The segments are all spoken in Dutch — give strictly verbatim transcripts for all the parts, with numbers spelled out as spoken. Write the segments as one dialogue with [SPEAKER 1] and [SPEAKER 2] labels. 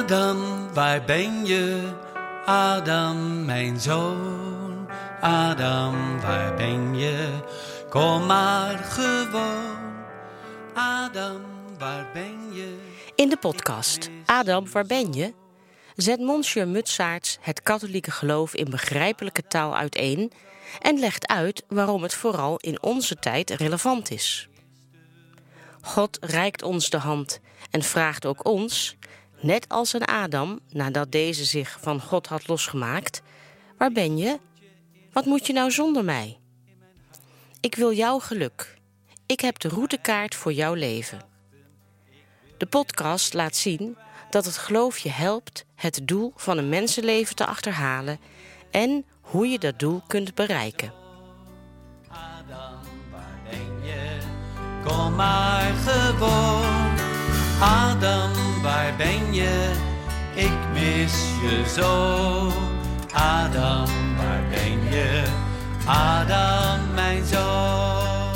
[SPEAKER 1] Adam, waar ben je? Adam, mijn zoon. Adam, waar ben je? Kom maar gewoon. Adam, waar ben je?
[SPEAKER 2] In de podcast Adam, waar ben je? Zet Monsieur Mutsaerts het katholieke geloof in begrijpelijke taal uiteen en legt uit waarom het vooral in onze tijd relevant is. God reikt ons de hand en vraagt ook ons, net als een Adam nadat deze zich van God had losgemaakt: waar ben je? Wat moet je nou zonder mij? Ik wil jouw geluk. Ik heb de routekaart voor jouw leven. De podcast laat zien dat het geloof je helpt het doel van een mensenleven te achterhalen en hoe je dat doel kunt bereiken.
[SPEAKER 1] Adam, waar ben je? Kom maar gewoon. Adam, waar ben je? Ik mis je zo. Adam, waar ben je? Adam, mijn zoon.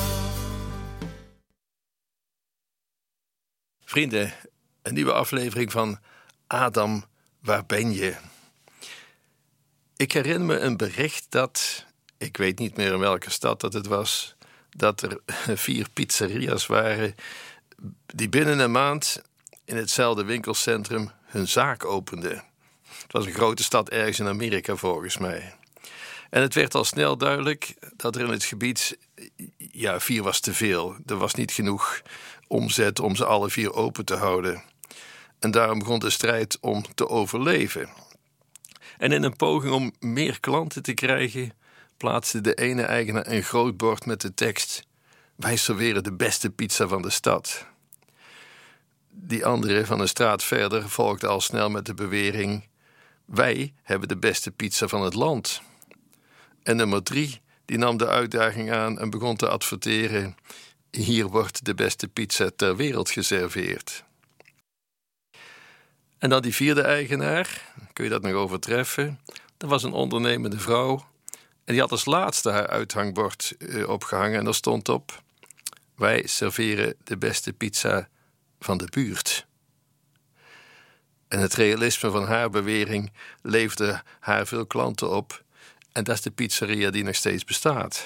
[SPEAKER 3] Vrienden, een nieuwe aflevering van Adam, waar ben je? Ik herinner me een bericht dat, ik weet niet meer in welke stad dat het was, dat er vier pizzeria's waren die binnen een maand in hetzelfde winkelcentrum hun zaak openden. Het was een grote stad ergens in Amerika volgens mij. En het werd al snel duidelijk dat er in het gebied, ja, vier was te veel. Er was niet genoeg omzet om ze alle vier open te houden. En daarom begon de strijd om te overleven. En in een poging om meer klanten te krijgen, plaatste de ene eigenaar een groot bord met de tekst: wij serveren de beste pizza van de stad. Die andere van een straat verder volgde al snel met de bewering: wij hebben de beste pizza van het land. En nummer drie, die nam de uitdaging aan en begon te adverteren: hier wordt de beste pizza ter wereld geserveerd. En dan die vierde eigenaar, kun je dat nog overtreffen? Dat was een ondernemende vrouw en die had als laatste haar uithangbord uh, opgehangen en daar stond op: wij serveren de beste pizza van de buurt. En het realisme van haar bewering leverde haar veel klanten op. En dat is de pizzeria die nog steeds bestaat.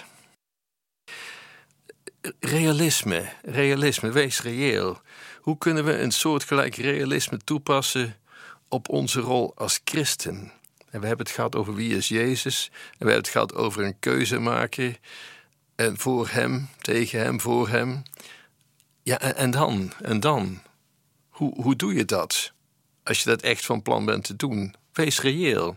[SPEAKER 3] Realisme, realisme, wees reëel. Hoe kunnen we een soortgelijk realisme toepassen op onze rol als christen? En we hebben het gehad over wie is Jezus. En we hebben het gehad over een keuze maken. En voor hem, tegen hem, voor hem. Ja, en, en dan, en dan? Hoe, hoe doe je dat? Als je dat echt van plan bent te doen. Wees reëel.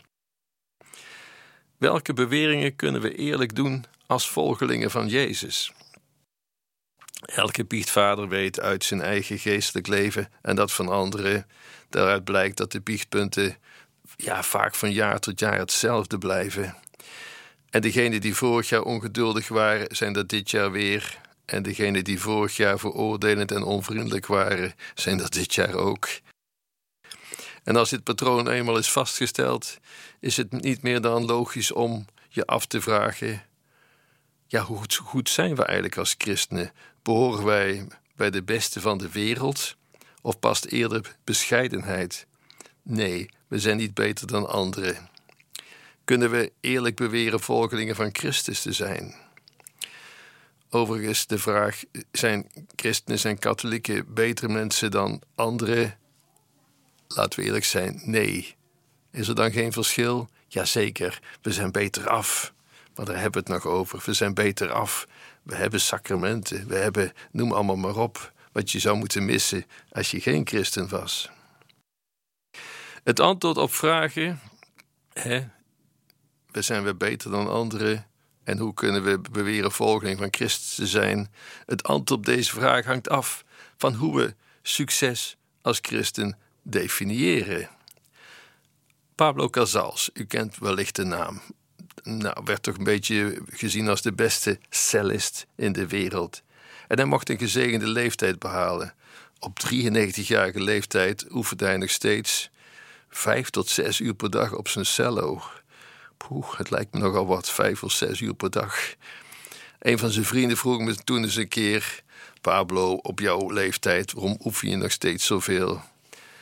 [SPEAKER 3] Welke beweringen kunnen we eerlijk doen als volgelingen van Jezus? Elke biechtvader weet uit zijn eigen geestelijk leven en dat van anderen. Daaruit blijkt dat de biechtpunten ja, vaak van jaar tot jaar hetzelfde blijven. En degenen die vorig jaar ongeduldig waren, zijn dat dit jaar weer. En degenen die vorig jaar veroordelend en onvriendelijk waren, zijn dat dit jaar ook. En als dit patroon eenmaal is vastgesteld, is het niet meer dan logisch om je af te vragen: ja, hoe goed zijn we eigenlijk als christenen? Behoren wij bij de beste van de wereld? Of past eerder bescheidenheid? Nee, we zijn niet beter dan anderen. Kunnen we eerlijk beweren volgelingen van Christus te zijn? Overigens de vraag: zijn christenen en katholieken betere mensen dan anderen? Laten we eerlijk zijn, nee. Is er dan geen verschil? Jazeker, we zijn beter af. Maar daar hebben we het nog over. We zijn beter af. We hebben sacramenten. We hebben, noem allemaal maar op, wat je zou moeten missen als je geen christen was. Het antwoord op vragen: hè, we zijn we beter dan anderen? En hoe kunnen we beweren volgeling van Christus te zijn? Het antwoord op deze vraag hangt af van hoe we succes als christen definiëren. Pablo Casals, u kent wellicht de naam. Nou, werd toch een beetje gezien als de beste cellist in de wereld. En hij mocht een gezegende leeftijd behalen. Op drieënnegentigjarige leeftijd oefende hij nog steeds vijf tot zes uur per dag op zijn cello. Poeh, het lijkt me nogal wat, vijf of zes uur per dag. Een van zijn vrienden vroeg me toen eens een keer: Pablo, op jouw leeftijd, waarom oefen je nog steeds zoveel?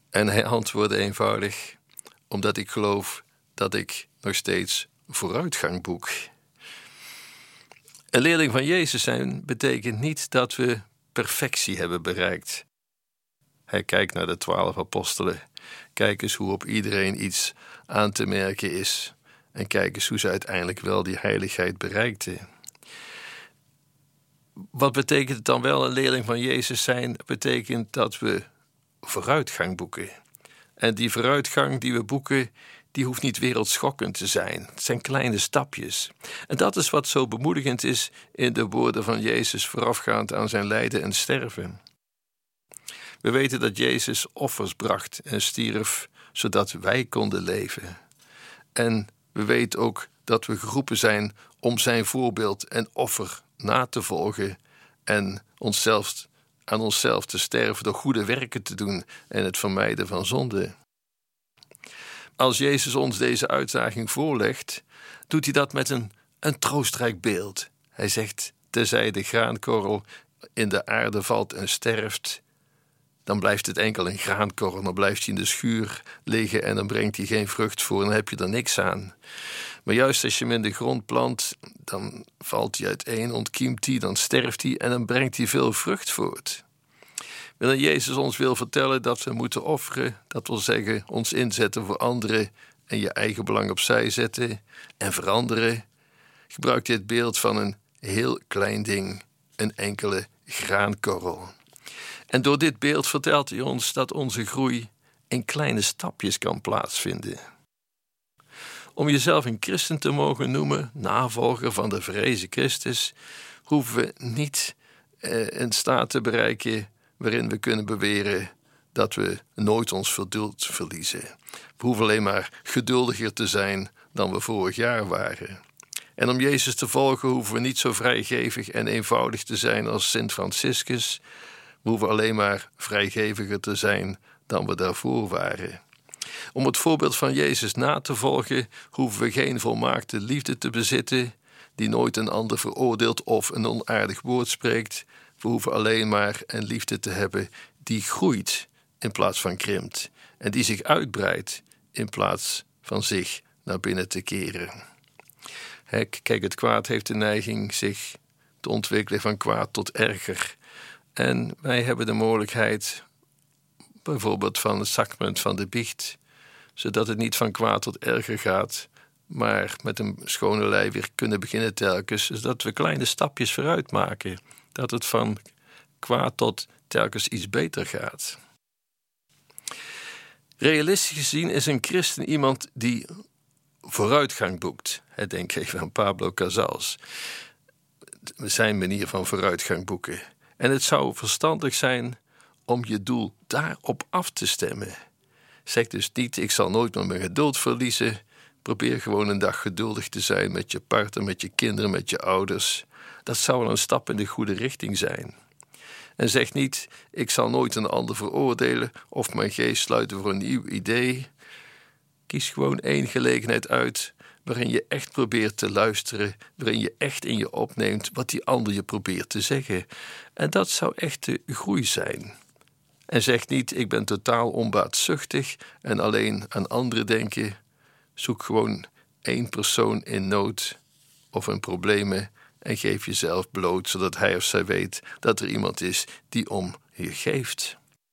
[SPEAKER 3] En hij antwoordde eenvoudig: omdat ik geloof dat ik nog steeds vooruitgang boek. Een leerling van Jezus zijn betekent niet dat we perfectie hebben bereikt. Hij kijkt naar de twaalf apostelen. Kijk eens hoe op iedereen iets aan te merken is. En kijk eens hoe ze uiteindelijk wel die heiligheid bereikten. Wat betekent het dan wel een leerling van Jezus zijn? Betekent dat we vooruitgang boeken. En die vooruitgang die we boeken, die hoeft niet wereldschokkend te zijn. Het zijn kleine stapjes. En dat is wat zo bemoedigend is in de woorden van Jezus voorafgaand aan zijn lijden en sterven. We weten dat Jezus offers bracht en stierf, zodat wij konden leven. En we weten ook dat we geroepen zijn om zijn voorbeeld en offer na te volgen en onszelf, aan onszelf te sterven door goede werken te doen en het vermijden van zonde. Als Jezus ons deze uitdaging voorlegt, doet hij dat met een, een troostrijk beeld. Hij zegt, tenzij de graankorrel in de aarde valt en sterft, dan blijft het enkel een graankorrel. Dan blijft hij in de schuur liggen en dan brengt hij geen vrucht voor en dan heb je er niks aan. Maar juist als je hem in de grond plant, dan valt hij uiteen, ontkiemt hij, dan sterft hij en dan brengt hij veel vrucht voort. Wanneer Jezus ons wil vertellen dat we moeten offeren, dat wil zeggen ons inzetten voor anderen en je eigen belang opzij zetten en veranderen, gebruikt hij het beeld van een heel klein ding, een enkele graankorrel. En door dit beeld vertelt hij ons dat onze groei in kleine stapjes kan plaatsvinden. Om jezelf een christen te mogen noemen, navolger van de verrezen Christus, hoeven we niet eh, een staat te bereiken waarin we kunnen beweren dat we nooit ons geduld verliezen. We hoeven alleen maar geduldiger te zijn dan we vorig jaar waren. En om Jezus te volgen hoeven we niet zo vrijgevig en eenvoudig te zijn als Sint Franciscus. We hoeven alleen maar vrijgeviger te zijn dan we daarvoor waren. Om het voorbeeld van Jezus na te volgen, hoeven we geen volmaakte liefde te bezitten, die nooit een ander veroordeelt of een onaardig woord spreekt. We hoeven alleen maar een liefde te hebben die groeit in plaats van krimpt en die zich uitbreidt in plaats van zich naar binnen te keren. Kijk, het kwaad heeft de neiging zich te ontwikkelen van kwaad tot erger. En wij hebben de mogelijkheid, bijvoorbeeld van het sacrament van de biecht, zodat het niet van kwaad tot erger gaat, maar met een schone lei weer kunnen beginnen telkens, zodat we kleine stapjes vooruit maken, dat het van kwaad tot telkens iets beter gaat. Realistisch gezien is een christen iemand die vooruitgang boekt. Denk even aan Pablo Casals. Zijn manier van vooruitgang boeken. En het zou verstandig zijn om je doel daarop af te stemmen. Zeg dus niet, ik zal nooit meer mijn geduld verliezen. Probeer gewoon een dag geduldig te zijn met je partner, met je kinderen, met je ouders. Dat zou wel een stap in de goede richting zijn. En zeg niet, ik zal nooit een ander veroordelen of mijn geest sluiten voor een nieuw idee. Kies gewoon één gelegenheid uit waarin je echt probeert te luisteren, waarin je echt in je opneemt wat die ander je probeert te zeggen. En dat zou echt de groei zijn. En zeg niet, ik ben totaal onbaatzuchtig en alleen aan anderen denken. Zoek gewoon één persoon in nood of in problemen en geef jezelf bloot, zodat hij of zij weet dat er iemand is die om je geeft.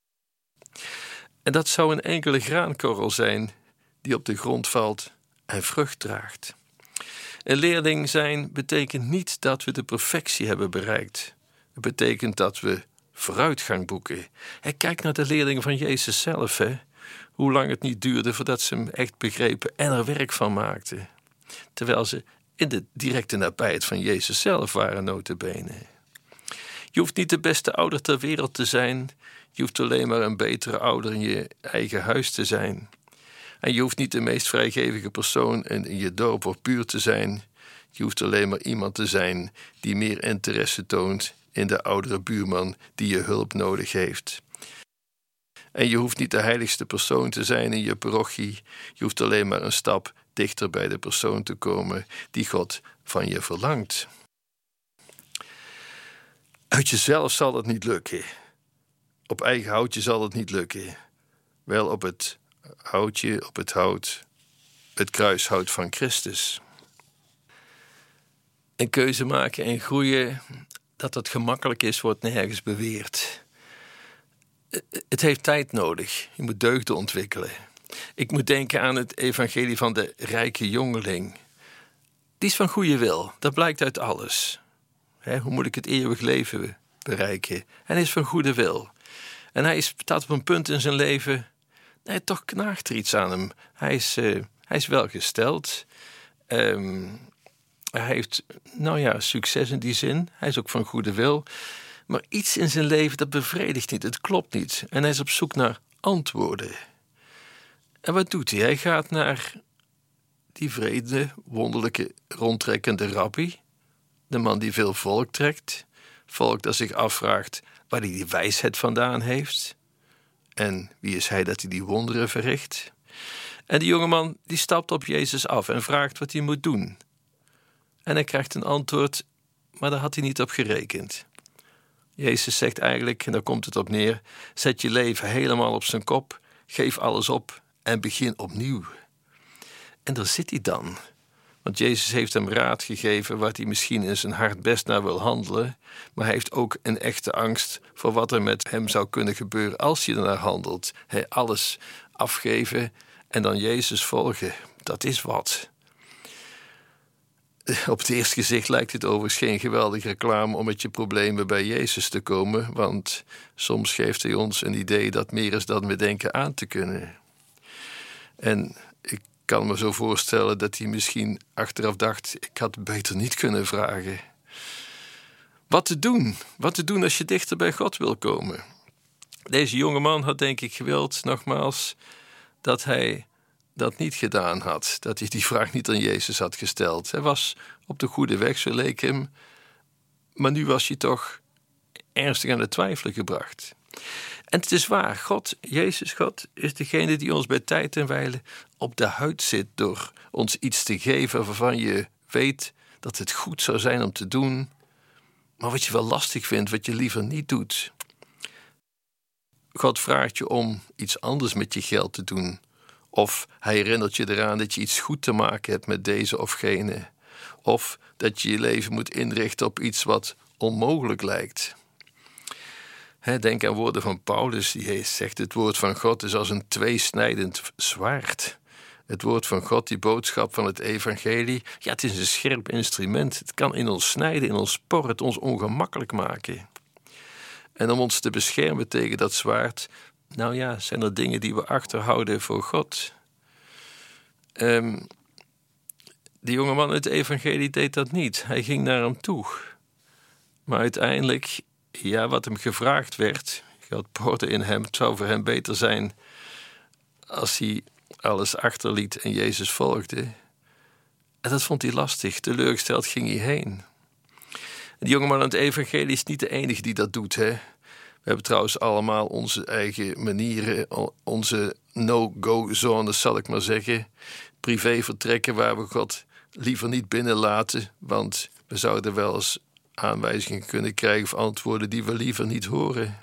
[SPEAKER 3] En dat zou een enkele graankorrel zijn die op de grond valt en vrucht draagt. Een leerling zijn betekent niet dat we de perfectie hebben bereikt. Het betekent dat we vooruitgang boeken. En kijk naar de leerlingen van Jezus zelf, hè? Hoe lang het niet duurde voordat ze hem echt begrepen en er werk van maakten. Terwijl ze in de directe nabijheid van Jezus zelf waren, nota bene. Je hoeft niet de beste ouder ter wereld te zijn. Je hoeft alleen maar een betere ouder in je eigen huis te zijn. En je hoeft niet de meest vrijgevige persoon in je dorp of buurt te zijn. Je hoeft alleen maar iemand te zijn die meer interesse toont in de oudere buurman die je hulp nodig heeft. En je hoeft niet de heiligste persoon te zijn in je parochie. Je hoeft alleen maar een stap dichter bij de persoon te komen die God van je verlangt. Uit jezelf zal het niet lukken. Op eigen houtje zal het niet lukken. Wel op het houtje, op het hout, het kruishout van Christus. Een keuze maken en groeien, dat het gemakkelijk is, wordt nergens beweerd. Het heeft tijd nodig. Je moet deugden ontwikkelen. Ik moet denken aan het evangelie van de rijke jongeling. Die is van goede wil, dat blijkt uit alles. He, hoe moet ik het eeuwig leven bereiken? En hij is van goede wil. En hij staat op een punt in zijn leven, nee, toch knaagt er iets aan hem. Hij is, uh, hij is welgesteld. Um, hij heeft, nou ja, succes in die zin. Hij is ook van goede wil. Maar iets in zijn leven, dat bevredigt niet. Het klopt niet. En hij is op zoek naar antwoorden. En wat doet hij? Hij gaat naar die vrede, wonderlijke, rondtrekkende rabbi. De man die veel volk trekt. Volk dat zich afvraagt waar hij die wijsheid vandaan heeft. En wie is hij dat hij die wonderen verricht? En die jongeman die stapt op Jezus af en vraagt wat hij moet doen. En hij krijgt een antwoord, maar daar had hij niet op gerekend. Jezus zegt eigenlijk, en daar komt het op neer, zet je leven helemaal op zijn kop, geef alles op en begin opnieuw. En daar zit hij dan. Want Jezus heeft hem raad gegeven wat hij misschien in zijn hart best naar wil handelen, maar hij heeft ook een echte angst voor wat er met hem zou kunnen gebeuren als hij ernaar handelt. Hij alles afgeven en dan Jezus volgen, dat is wat. Op het eerste gezicht lijkt het overigens geen geweldige reclame om met je problemen bij Jezus te komen, want soms geeft hij ons een idee dat meer is dan we denken aan te kunnen. En ik kan me zo voorstellen dat hij misschien achteraf dacht, ik had beter niet kunnen vragen. Wat te doen? Wat te doen als je dichter bij God wil komen? Deze jonge man had denk ik gewild, nogmaals, dat hij dat niet gedaan had. Dat hij die vraag niet aan Jezus had gesteld. Hij was op de goede weg, zo leek hem. Maar nu was hij toch ernstig aan het twijfelen gebracht. En het is waar, God, Jezus God, is degene die ons bij tijd en wijle op de huid zit door ons iets te geven waarvan je weet dat het goed zou zijn om te doen, maar wat je wel lastig vindt, wat je liever niet doet. God vraagt je om iets anders met je geld te doen. Of hij herinnert je eraan dat je iets goed te maken hebt met deze of gene. Of dat je je leven moet inrichten op iets wat onmogelijk lijkt. He, denk aan woorden van Paulus, die zegt: het woord van God is als een tweesnijdend zwaard. Het woord van God, die boodschap van het evangelie, ja, het is een scherp instrument. Het kan in ons snijden, in ons porren, het ons ongemakkelijk maken. En om ons te beschermen tegen dat zwaard, nou ja, zijn er dingen die we achterhouden voor God. Um, de jongeman uit het evangelie deed dat niet. Hij ging naar hem toe. Maar uiteindelijk, ja, wat hem gevraagd werd, God poorde in hem, het zou voor hem beter zijn als hij alles achterliet en Jezus volgde. En dat vond hij lastig. Teleurgesteld ging hij heen. De jongeman uit het evangelie is niet de enige die dat doet, hè. We hebben trouwens allemaal onze eigen manieren, onze no-go-zones, zal ik maar zeggen. Privévertrekken waar we God liever niet binnenlaten, want we zouden wel eens aanwijzingen kunnen krijgen of antwoorden die we liever niet horen.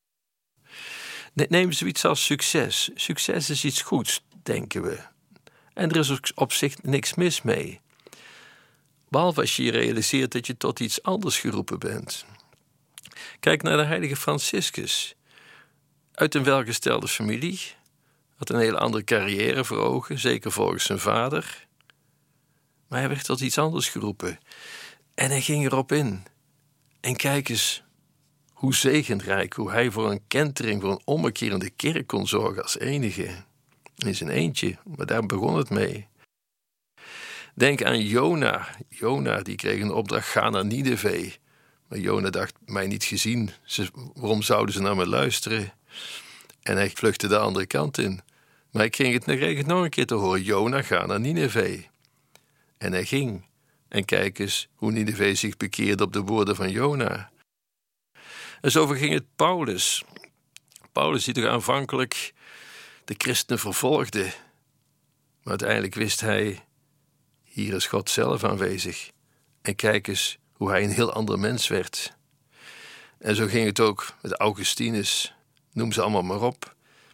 [SPEAKER 3] Neem zoiets als succes. Succes is iets goeds, denken we. En er is ook op zich niks mis mee. Behalve als je je realiseert dat je tot iets anders geroepen bent. Kijk naar de heilige Franciscus. Uit een welgestelde familie. Had een hele andere carrière voor ogen, zeker volgens zijn vader. Maar hij werd tot iets anders geroepen. En hij ging erop in. En kijk eens hoe zegenrijk, hoe hij voor een kentering, voor een ommekeer in de kerk kon zorgen als enige. In zijn eentje, maar daar begon het mee. Denk aan Jona. Jona, die kreeg een opdracht, ga naar Nineve. Maar Jona dacht, mij niet gezien. Ze, waarom zouden ze naar me luisteren? En hij vluchtte de andere kant in. Maar hij kreeg het, kreeg het nog een keer te horen. Jona, ga naar Nineve. En hij ging. En kijk eens hoe Nineve zich bekeerde op de woorden van Jona. En zo ging het Paulus. Paulus die toch aanvankelijk de christenen vervolgde. Maar uiteindelijk wist hij, hier is God zelf aanwezig. En kijk eens hoe hij een heel ander mens werd. En zo ging het ook met Augustinus. Noem ze allemaal maar op.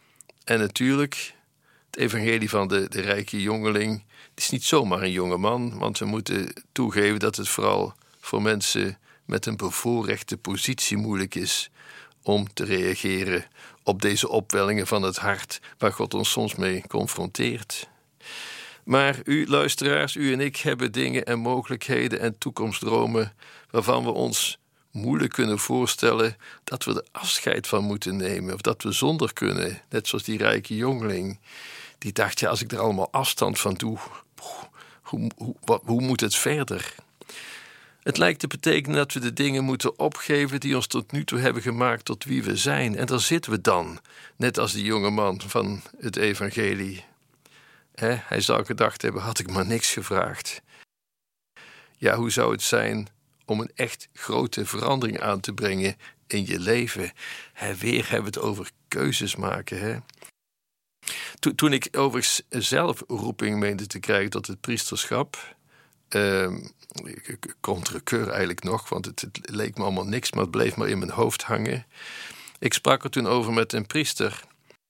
[SPEAKER 3] En natuurlijk, het evangelie van de, de rijke jongeling, het is niet zomaar een jonge man, want we moeten toegeven dat het vooral voor mensen met een bevoorrechte positie moeilijk is om te reageren op deze opwellingen van het hart waar God ons soms mee confronteert. Maar u, luisteraars, u en ik hebben dingen en mogelijkheden en toekomstdromen waarvan we ons moeilijk kunnen voorstellen dat we er afscheid van moeten nemen of dat we zonder kunnen. Net zoals die rijke jongeling die dacht, ja, als ik er allemaal afstand van doe, hoe, hoe, wat, hoe moet het verder? Het lijkt te betekenen dat we de dingen moeten opgeven die ons tot nu toe hebben gemaakt tot wie we zijn. En daar zitten we dan, net als die jonge man van het evangelie. He, hij zou gedacht hebben, had ik maar niks gevraagd. Ja, hoe zou het zijn om een echt grote verandering aan te brengen in je leven? He, weer hebben we het over keuzes maken. He. To, toen ik overigens zelf roeping meende te krijgen tot het priesterschap, Uh, contre keur eigenlijk nog, want het, het leek me allemaal niks, maar het bleef maar in mijn hoofd hangen. Ik sprak er toen over met een priester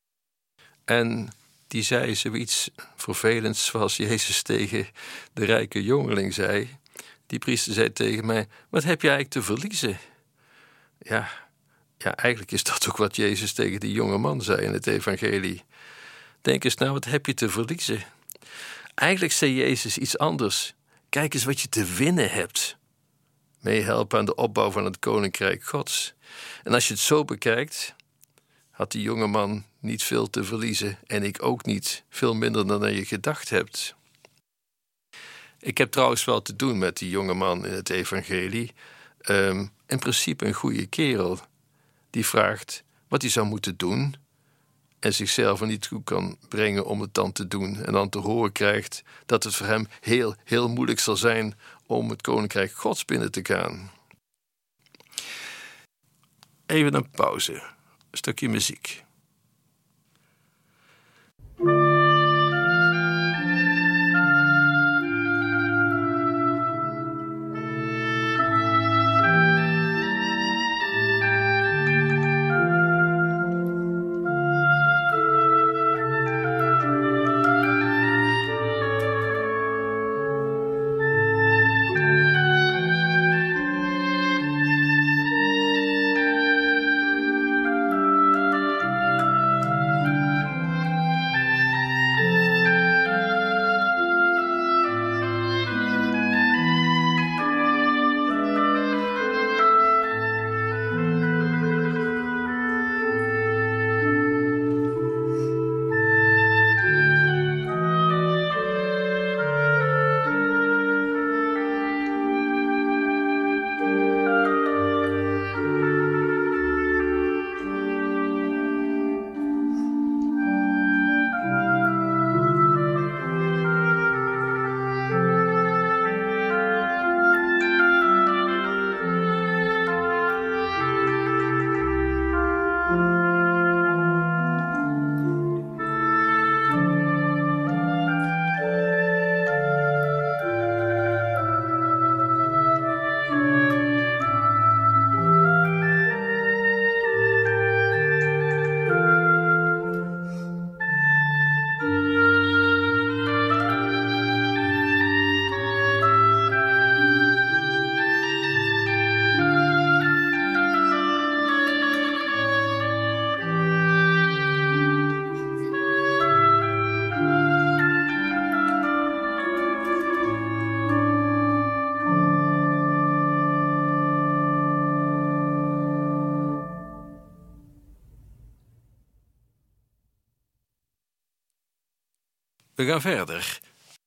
[SPEAKER 3] en die zei zoiets vervelends zoals Jezus tegen de rijke jongeling zei. Die priester zei tegen mij, wat heb je eigenlijk te verliezen? Ja, ja, eigenlijk is dat ook wat Jezus tegen die jonge man zei in het evangelie. Denk eens nou, wat heb je te verliezen? Eigenlijk zei Jezus iets anders. Kijk eens wat je te winnen hebt. Meehelpen aan de opbouw van het koninkrijk Gods. En als je het zo bekijkt, had die jonge man niet veel te verliezen en ik ook niet, veel minder dan je gedacht hebt. Ik heb trouwens wel te doen met die jonge man in het evangelie. Um, in principe een goede kerel die vraagt wat hij zou moeten doen en zichzelf er niet toe kan brengen om het dan te doen. En dan te horen krijgt dat het voor hem heel, heel moeilijk zal zijn om het koninkrijk Gods binnen te gaan. Even een pauze. Een stukje muziek. We gaan verder.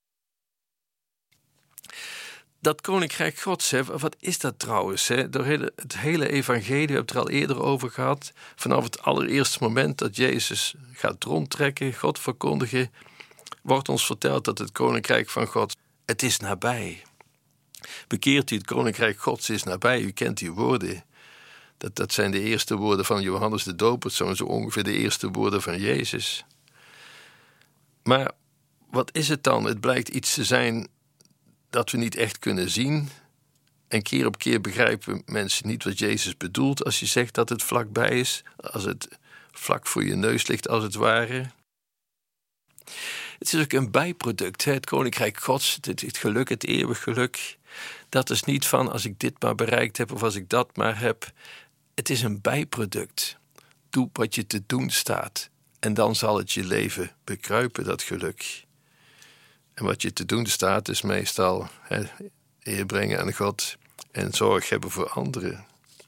[SPEAKER 3] Dat koninkrijk Gods, hè, wat is dat trouwens? Hè? Door hele, het hele evangelie, we hebben het er al eerder over gehad. Vanaf het allereerste moment dat Jezus gaat rondtrekken, God verkondigen, wordt ons verteld dat het koninkrijk van God, het is nabij. Bekeert u, het koninkrijk Gods is nabij. U kent die woorden. Dat, dat zijn de eerste woorden van Johannes de Doper, zo, zo ongeveer de eerste woorden van Jezus. Maar wat is het dan? Het blijkt iets te zijn dat we niet echt kunnen zien. En keer op keer begrijpen mensen niet wat Jezus bedoelt als hij zegt dat het vlakbij is. Als het vlak voor je neus ligt als het ware. Het is ook een bijproduct, hè? Het koninkrijk Gods, het, het geluk, het eeuwig geluk. Dat is niet van als ik dit maar bereikt heb of als ik dat maar heb. Het is een bijproduct. Doe wat je te doen staat en dan zal het je leven bekruipen, dat geluk. En wat je te doen staat is meestal hè, eer brengen aan God en zorg hebben voor anderen.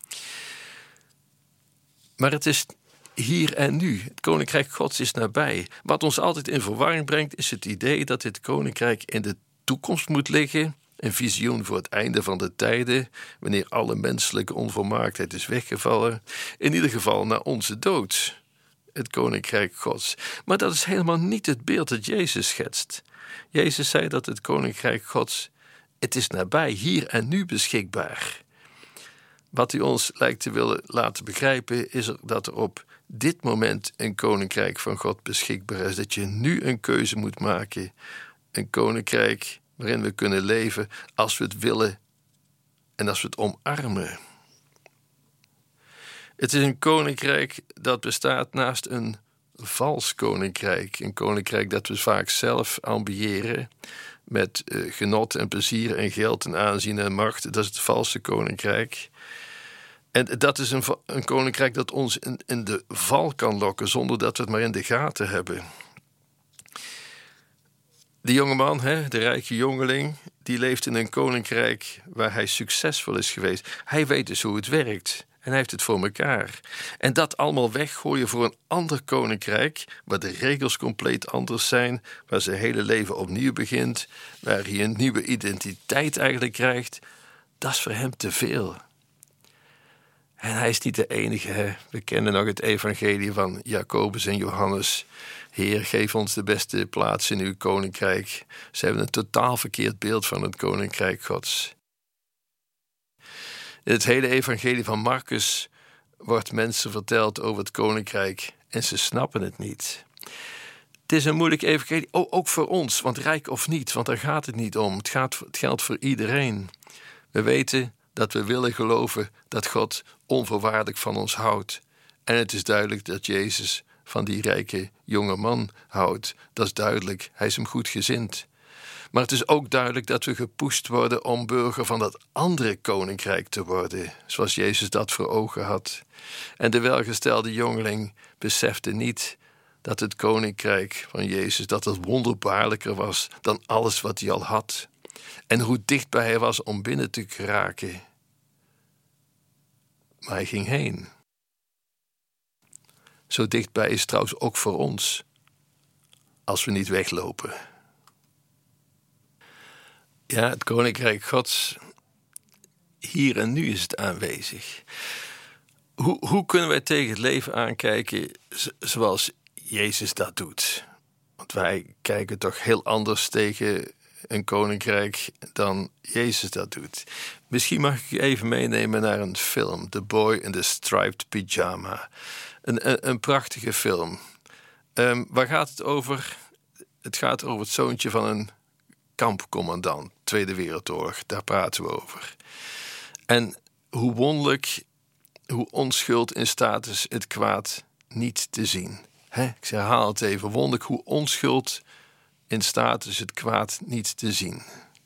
[SPEAKER 3] Maar het is hier en nu. Het koninkrijk Gods is nabij. Wat ons altijd in verwarring brengt is het idee dat dit koninkrijk in de toekomst moet liggen. Een visioen voor het einde van de tijden, wanneer alle menselijke onvolmaaktheid is weggevallen. In ieder geval na onze dood. Het koninkrijk Gods. Maar dat is helemaal niet het beeld dat Jezus schetst. Jezus zei dat het koninkrijk Gods, het is nabij, hier en nu beschikbaar. Wat hij ons lijkt te willen laten begrijpen is er dat er op dit moment een koninkrijk van God beschikbaar is. Dat je nu een keuze moet maken. Een koninkrijk waarin we kunnen leven als we het willen en als we het omarmen. Het is een koninkrijk dat bestaat naast een vals koninkrijk. Een koninkrijk dat we vaak zelf ambiëren met uh, genot en plezier en geld en aanzien en macht. Dat is het valse koninkrijk. En dat is een, een koninkrijk dat ons in, in de val kan lokken zonder dat we het maar in de gaten hebben. De jongeman, hè, de rijke jongeling, die leeft in een koninkrijk waar hij succesvol is geweest. Hij weet dus hoe het werkt en hij heeft het voor elkaar. En dat allemaal weggooien voor een ander koninkrijk, waar de regels compleet anders zijn, waar zijn hele leven opnieuw begint, waar hij een nieuwe identiteit eigenlijk krijgt, dat is voor hem te veel. En hij is niet de enige. Hè. We kennen nog het evangelie van Jacobus en Johannes. Heer, geef ons de beste plaats in uw koninkrijk. Ze hebben een totaal verkeerd beeld van het koninkrijk Gods. In het hele evangelie van Marcus wordt mensen verteld over het koninkrijk en ze snappen het niet. Het is een moeilijk evangelie, ook voor ons, want rijk of niet, want daar gaat het niet om. Het, gaat, het geldt voor iedereen. We weten dat we willen geloven dat God onvoorwaardelijk van ons houdt. En het is duidelijk dat Jezus van die rijke jonge man houdt. Dat is duidelijk, hij is hem goedgezind. Maar het is ook duidelijk dat we gepusht worden om burger van dat andere koninkrijk te worden, zoals Jezus dat voor ogen had. En de welgestelde jongeling besefte niet dat het koninkrijk van Jezus, dat het wonderbaarlijker was dan alles wat hij al had. En hoe dichtbij hij was om binnen te geraken. Maar hij ging heen. Zo dichtbij is trouwens ook voor ons, als we niet weglopen. Ja, het koninkrijk Gods, hier en nu is het aanwezig. Hoe, hoe kunnen wij tegen het leven aankijken zoals Jezus dat doet? Want wij kijken toch heel anders tegen een koninkrijk dan Jezus dat doet. Misschien mag ik je even meenemen naar een film, The Boy in the Striped Pyjama. Een, een, een prachtige film. Um, waar gaat het over? Het gaat over het zoontje van een kampcommandant, Tweede Wereldoorlog. Daar praten we over. En hoe wonderlijk, hoe onschuld in staat is het kwaad niet te zien. He? Ik herhaal het even. Wonderlijk hoe onschuld in staat is het kwaad niet te zien.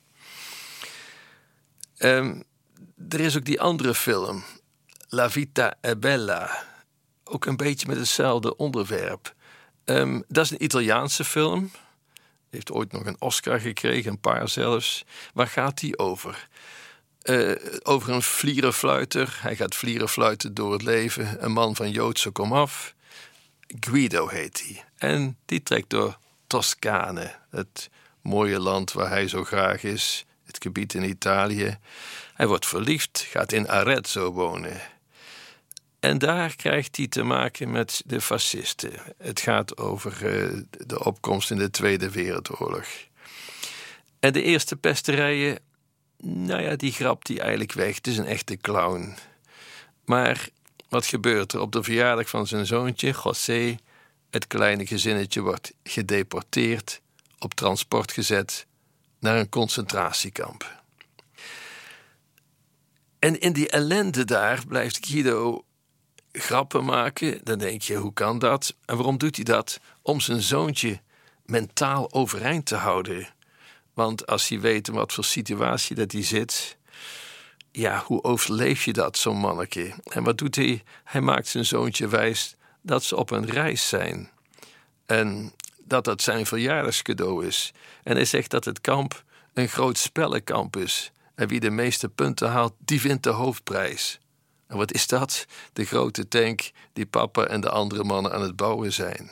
[SPEAKER 3] Um, er is ook die andere film, La Vita è Bella. Ook een beetje met hetzelfde onderwerp. Um, dat is een Italiaanse film. Heeft ooit nog een Oscar gekregen, een paar zelfs. Waar gaat die over? Uh, over een vlierenfluiter. Hij gaat vlierenfluiten door het leven. Een man van Joodse komaf. Guido heet hij. En die trekt door Toscane. Het mooie land waar hij zo graag is. Het gebied in Italië. Hij wordt verliefd, gaat in Arezzo wonen. En daar krijgt hij te maken met de fascisten. Het gaat over uh, de opkomst in de Tweede Wereldoorlog. En de eerste pesterijen, nou ja, die grapt hij eigenlijk weg. Het is een echte clown. Maar wat gebeurt er? Op de verjaardag van zijn zoontje, José, het kleine gezinnetje wordt gedeporteerd, op transport gezet naar een concentratiekamp. En in die ellende daar blijft Guido grappen maken. Dan denk je, hoe kan dat? En waarom doet hij dat? Om zijn zoontje mentaal overeind te houden. Want als hij weet in wat voor situatie dat hij zit, ja, hoe overleef je dat, zo'n manneke? En wat doet hij? Hij maakt zijn zoontje wijs dat ze op een reis zijn. En dat dat zijn verjaardagscadeau is. En hij zegt dat het kamp een groot spellenkamp is. En wie de meeste punten haalt, die wint de hoofdprijs. En wat is dat? De grote tank die papa en de andere mannen aan het bouwen zijn.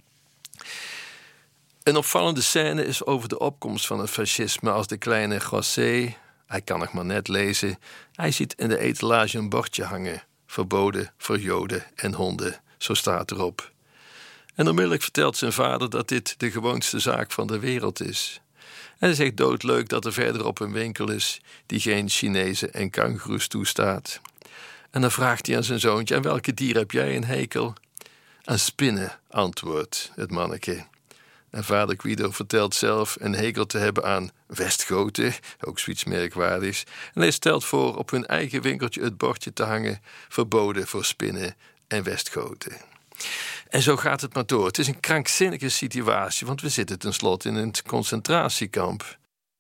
[SPEAKER 3] Een opvallende scène is over de opkomst van het fascisme als de kleine José, hij kan nog maar net lezen, hij ziet in de etalage een bordje hangen. Verboden voor Joden en honden, zo staat erop. En onmiddellijk vertelt zijn vader dat dit de gewoonste zaak van de wereld is. En hij zegt doodleuk dat er verderop een winkel is die geen Chinezen en kangoeroes toestaat. En dan vraagt hij aan zijn zoontje, aan welke dier heb jij een hekel? Aan spinnen, antwoordt het manneke. En vader Guido vertelt zelf een hekel te hebben aan Westgoten, ook zoiets merkwaardigs. En hij stelt voor op hun eigen winkeltje het bordje te hangen, verboden voor spinnen en Westgoten. En zo gaat het maar door. Het is een krankzinnige situatie, want we zitten tenslotte in een concentratiekamp.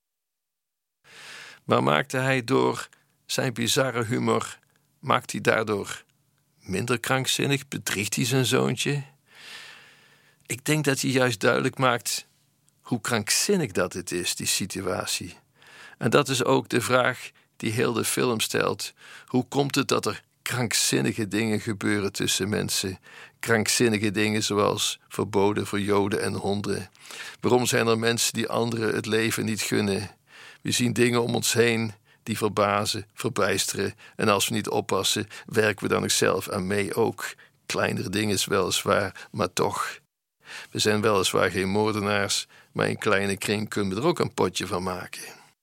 [SPEAKER 3] Maar maakte hij door zijn bizarre humor, maakt hij daardoor minder krankzinnig? Bedriegt hij zijn zoontje? Ik denk dat hij juist duidelijk maakt hoe krankzinnig dat het is, die situatie. En dat is ook de vraag die heel de film stelt. Hoe komt het dat er krankzinnige dingen gebeuren tussen mensen? Krankzinnige dingen zoals verboden voor Joden en honden. Waarom zijn er mensen die anderen het leven niet gunnen? We zien dingen om ons heen die verbazen, verbijsteren. En als we niet oppassen, werken we dan ook zelf aan mee ook. Kleinere dingen is weliswaar, maar toch. We zijn weliswaar geen moordenaars, maar in kleine kring kunnen we er ook een potje van maken.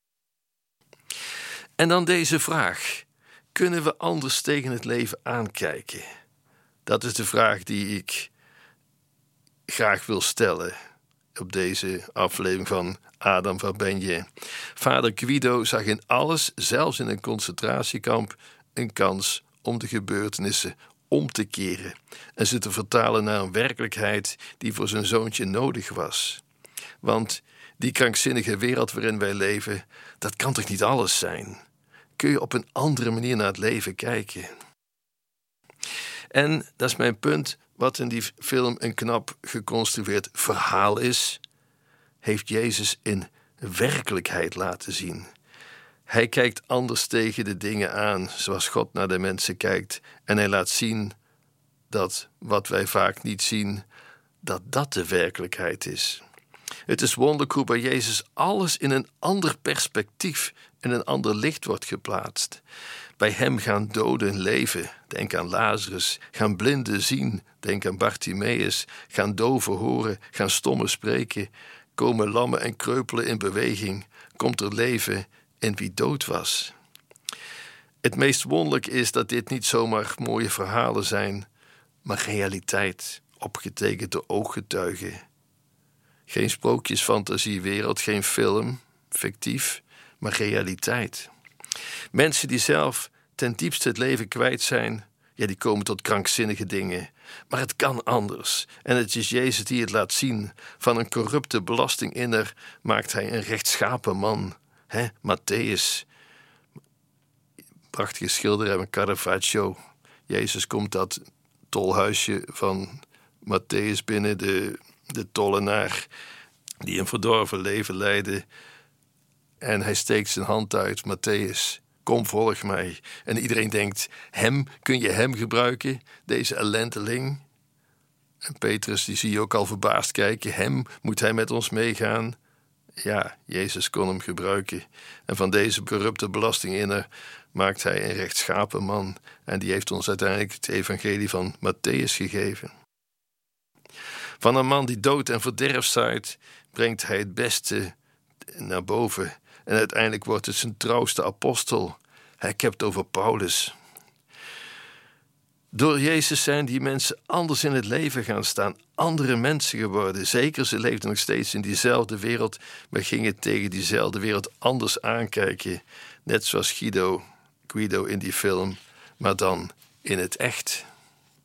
[SPEAKER 3] En dan deze vraag. Kunnen we anders tegen het leven aankijken? Dat is de vraag die ik graag wil stellen op deze aflevering van Adam, waar ben je? Vader Guido zag in alles, zelfs in een concentratiekamp, een kans om de gebeurtenissen om te keren en ze te vertalen naar een werkelijkheid die voor zijn zoontje nodig was. Want die krankzinnige wereld waarin wij leven, dat kan toch niet alles zijn? Kun je op een andere manier naar het leven kijken? En dat is mijn punt, wat in die film een knap geconstrueerd verhaal is, heeft Jezus in werkelijkheid laten zien. Hij kijkt anders tegen de dingen aan, zoals God naar de mensen kijkt. En hij laat zien dat wat wij vaak niet zien, dat dat de werkelijkheid is. Het is wonderlijk hoe bij Jezus alles in een ander perspectief, in een ander licht wordt geplaatst. Bij hem gaan doden leven, denk aan Lazarus. Gaan blinden zien, denk aan Bartimaeus. Gaan doven horen, gaan stommen spreken. Komen lammen en kreupelen in beweging. Komt er leven in wie dood was. Het meest wonderlijk is dat dit niet zomaar mooie verhalen zijn, maar realiteit, opgetekend door ooggetuigen. Geen sprookjesfantasiewereld, geen film, fictief, maar realiteit. Mensen die zelf ten diepste het leven kwijt zijn, ja, die komen tot krankzinnige dingen. Maar het kan anders. En het is Jezus die het laat zien. Van een corrupte belastinginner maakt hij een rechtschapen man. Hè, Matthäus. Prachtige schilderij van Caravaggio. Jezus komt dat tolhuisje van Matthäus binnen, de, de tollenaar die een verdorven leven leidde. En hij steekt zijn hand uit, Matthäus, kom volg mij. En iedereen denkt, hem, kun je hem gebruiken, deze ellendeling? En Petrus, die zie je ook al verbaasd kijken, hem, moet hij met ons meegaan? Ja, Jezus kon hem gebruiken. En van deze corrupte belastinginner maakt hij een rechtschapen man. En die heeft ons uiteindelijk het evangelie van Matthäus gegeven. Van een man die dood en verderf zaait, brengt hij het beste naar boven. En uiteindelijk wordt het zijn trouwste apostel. Hij hebt over Paulus. Door Jezus zijn die mensen anders in het leven gaan staan. Andere mensen geworden. Zeker, ze leefden nog steeds in diezelfde wereld, maar gingen tegen diezelfde wereld anders aankijken. Net zoals Guido, Guido in die film, maar dan in het echt.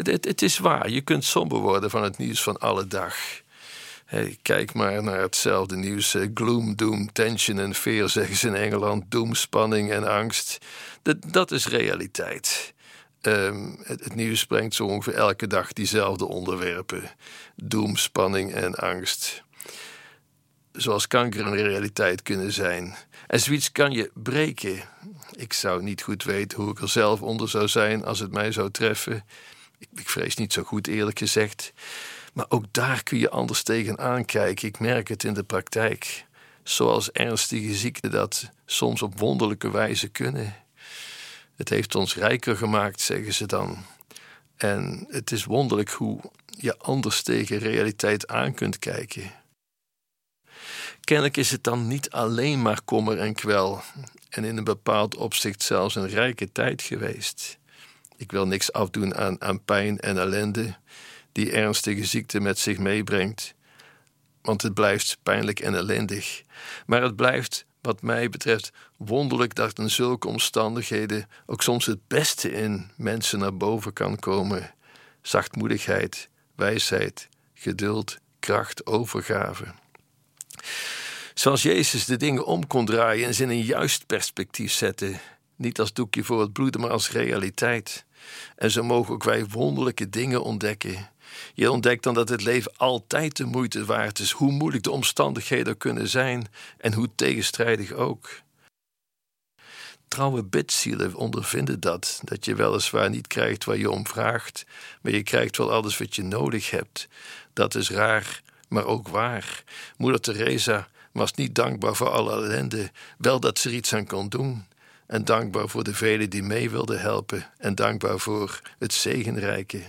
[SPEAKER 3] Het, het, het is waar, je kunt somber worden van het nieuws van alle dag. Hey, kijk maar naar hetzelfde nieuws. Uh, gloom, doom, tension en fear, zeggen ze in Engeland. Doom, spanning en angst. Dat, dat is realiteit. Um, het, het nieuws brengt zo ongeveer elke dag diezelfde onderwerpen. Doom, spanning en angst. Zoals kanker een realiteit kunnen zijn. En zoiets kan je breken. Ik zou niet goed weten hoe ik er zelf onder zou zijn als het mij zou treffen. Ik, ik vrees niet zo goed, eerlijk gezegd. Maar ook daar kun je anders tegenaan kijken. Ik merk het in de praktijk. Zoals ernstige ziekten dat soms op wonderlijke wijze kunnen. Het heeft ons rijker gemaakt, zeggen ze dan. En het is wonderlijk hoe je anders tegen realiteit aan kunt kijken. Kennelijk is het dan niet alleen maar kommer en kwel. En in een bepaald opzicht zelfs een rijke tijd geweest. Ik wil niks afdoen aan, aan pijn en ellende die ernstige ziekte met zich meebrengt. Want het blijft pijnlijk en ellendig. Maar het blijft, wat mij betreft, wonderlijk dat in zulke omstandigheden ook soms het beste in mensen naar boven kan komen. Zachtmoedigheid, wijsheid, geduld, kracht, overgave. Zoals Jezus de dingen om kon draaien en ze in een juist perspectief zetten. Niet als doekje voor het bloeden, maar als realiteit. En zo mogen ook wij wonderlijke dingen ontdekken. Je ontdekt dan dat het leven altijd de moeite waard is, hoe moeilijk de omstandigheden kunnen zijn en hoe tegenstrijdig ook. Trouwe bidzielen ondervinden dat, dat je weliswaar niet krijgt waar je om vraagt, maar je krijgt wel alles wat je nodig hebt. Dat is raar, maar ook waar. Moeder Teresa was niet dankbaar voor alle ellende, wel dat ze er iets aan kon doen. En dankbaar voor de velen die mee wilden helpen en dankbaar voor het zegenrijke.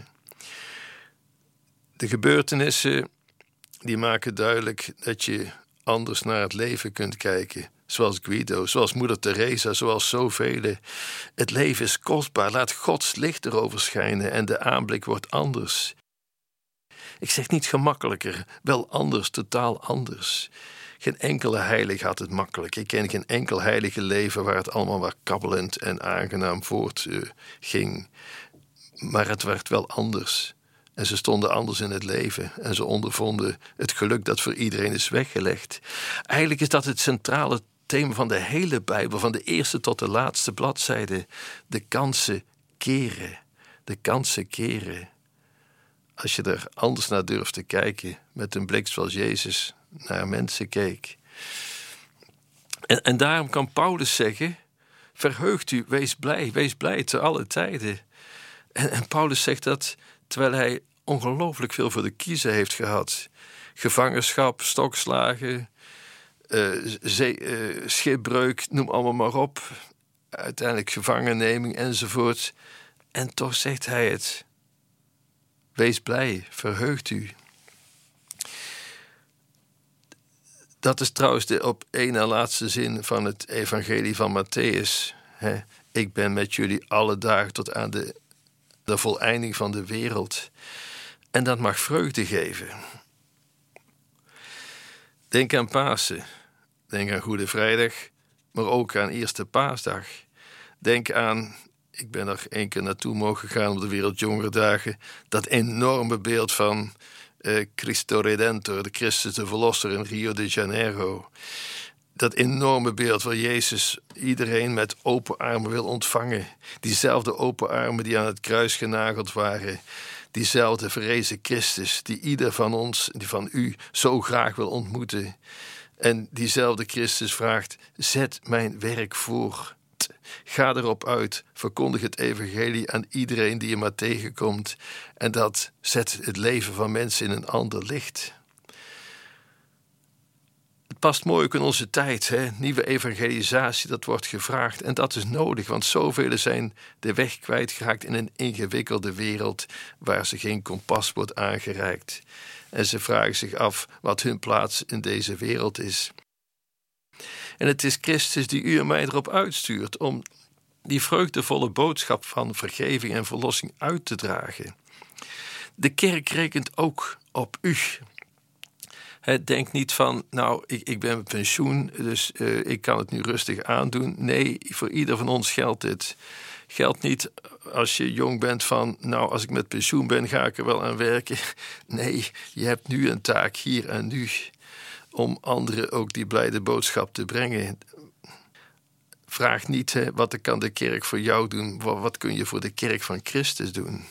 [SPEAKER 3] De gebeurtenissen die maken duidelijk dat je anders naar het leven kunt kijken. Zoals Guido, zoals moeder Teresa, zoals zoveel. Het leven is kostbaar, laat Gods licht erover schijnen en de aanblik wordt anders. Ik zeg niet gemakkelijker, wel anders, totaal anders. Geen enkele heilige had het makkelijk. Ik ken geen enkel heilige leven waar het allemaal maar kabbelend en aangenaam voort uh, ging. Maar het werd wel anders. En ze stonden anders in het leven. En ze ondervonden het geluk dat voor iedereen is weggelegd. Eigenlijk is dat het centrale thema van de hele Bijbel, van de eerste tot de laatste bladzijde. De kansen keren. De kansen keren. Als je er anders naar durft te kijken, met een blik zoals Jezus naar mensen keek. En, en daarom kan Paulus zeggen, verheugt u, wees blij, wees blij te alle tijden. En, en Paulus zegt dat terwijl hij ongelooflijk veel voor de kiezen heeft gehad. Gevangenschap, stokslagen, uh, zee, uh, schipbreuk, noem allemaal maar op. Uiteindelijk gevangenneming enzovoort. En toch zegt hij het. Wees blij, verheugt u. Dat is trouwens de op één na laatste zin van het evangelie van Matthäus. He, ik ben met jullie alle dagen tot aan de, de voleinding van de wereld. En dat mag vreugde geven. Denk aan Pasen. Denk aan Goede Vrijdag. Maar ook aan Eerste Paasdag. Denk aan, ik ben er één keer naartoe mogen gaan op de Wereldjongerendagen. Dat enorme beeld van uh, Cristo Redentor, de Christus de Verlosser in Rio de Janeiro. Dat enorme beeld waar Jezus iedereen met open armen wil ontvangen. Diezelfde open armen die aan het kruis genageld waren. Diezelfde verrezen Christus die ieder van ons, die van u, zo graag wil ontmoeten. En diezelfde Christus vraagt, zet mijn werk voort. Ga erop uit, verkondig het evangelie aan iedereen die je maar tegenkomt. En dat zet het leven van mensen in een ander licht. Het past mooi ook in onze tijd, hè? Nieuwe evangelisatie, dat wordt gevraagd. En dat is nodig, want zoveel zijn de weg kwijtgeraakt in een ingewikkelde wereld waar ze geen kompas wordt aangereikt. En ze vragen zich af wat hun plaats in deze wereld is. En het is Christus die u en mij erop uitstuurt om die vreugdevolle boodschap van vergeving en verlossing uit te dragen. De kerk rekent ook op u. Denk niet van, nou, ik, ik ben met pensioen, dus uh, ik kan het nu rustig aandoen. Nee, voor ieder van ons geldt dit. geldt niet als je jong bent van, nou, als ik met pensioen ben, ga ik er wel aan werken. Nee, je hebt nu een taak hier en nu om anderen ook die blijde boodschap te brengen. Vraag niet, hè, wat kan de kerk voor jou doen? Wat kun je voor de kerk van Christus doen?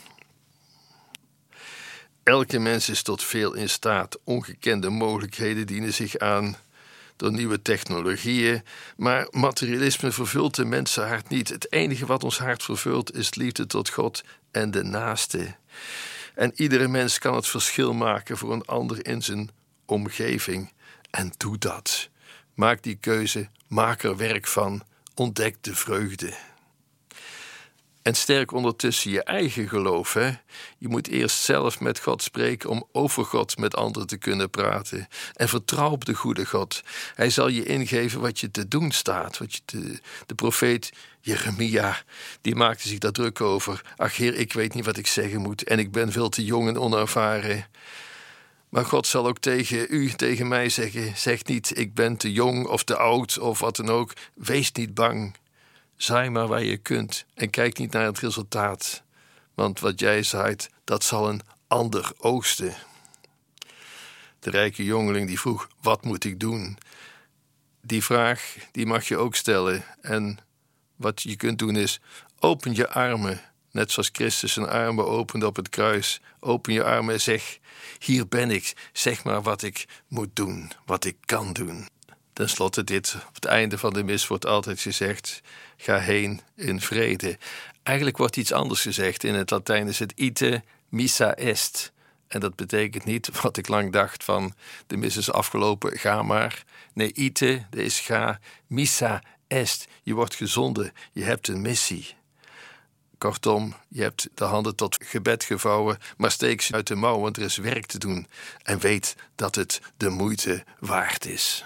[SPEAKER 3] Elke mens is tot veel in staat. Ongekende mogelijkheden dienen zich aan door nieuwe technologieën. Maar materialisme vervult de mensenhart niet. Het enige wat ons hart vervult is liefde tot God en de naaste. En iedere mens kan het verschil maken voor een ander in zijn omgeving. En doe dat. Maak die keuze, maak er werk van. Ontdek de vreugde. En sterk ondertussen je eigen geloof. Hè? Je moet eerst zelf met God spreken om over God met anderen te kunnen praten. En vertrouw op de goede God. Hij zal je ingeven wat je te doen staat. Wat je te, de profeet Jeremia, die maakte zich daar druk over. Ach Heer, ik weet niet wat ik zeggen moet en ik ben veel te jong en onervaren. Maar God zal ook tegen u, tegen mij zeggen, zeg niet ik ben te jong of te oud of wat dan ook. Wees niet bang. Zaai maar waar je kunt en kijk niet naar het resultaat. Want wat jij zaait, dat zal een ander oogsten. De rijke jongeling die vroeg, wat moet ik doen? Die vraag, die mag je ook stellen. En wat je kunt doen is, open je armen. Net zoals Christus zijn armen opende op het kruis. Open je armen en zeg, hier ben ik. Zeg maar wat ik moet doen, wat ik kan doen. Ten slotte dit, op het einde van de mis wordt altijd gezegd, ga heen in vrede. Eigenlijk wordt iets anders gezegd. In het Latijn is het ite missa est. En dat betekent niet, wat ik lang dacht van, de mis is afgelopen, ga maar. Nee, ite, dat is ga, missa est. Je wordt gezonden, je hebt een missie. Kortom, je hebt de handen tot gebed gevouwen, maar steek ze uit de mouw, want er is werk te doen. En weet dat het de moeite waard is.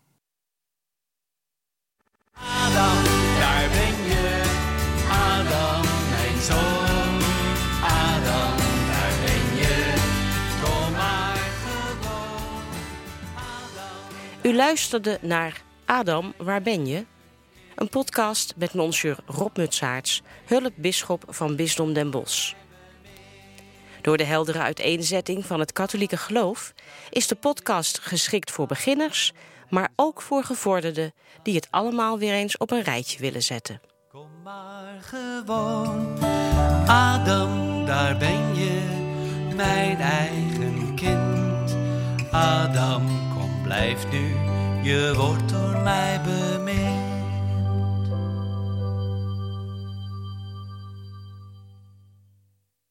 [SPEAKER 1] Adam, daar ben je. Adam, mijn zoon. Adam, daar ben je. Kom maar gewoon. Adam.
[SPEAKER 2] U luisterde naar Adam, waar ben je? Een podcast met monsieur Rob Mutsaerts, hulpbisschop van Bisdom Den Bosch. Door de heldere uiteenzetting van het katholieke geloof is de podcast geschikt voor beginners, maar ook voor gevorderden die het allemaal weer eens op een rijtje willen zetten.
[SPEAKER 1] Kom maar gewoon. Adam, daar ben je. Mijn eigen kind. Adam, kom blijf nu. Je wordt door mij bewaard.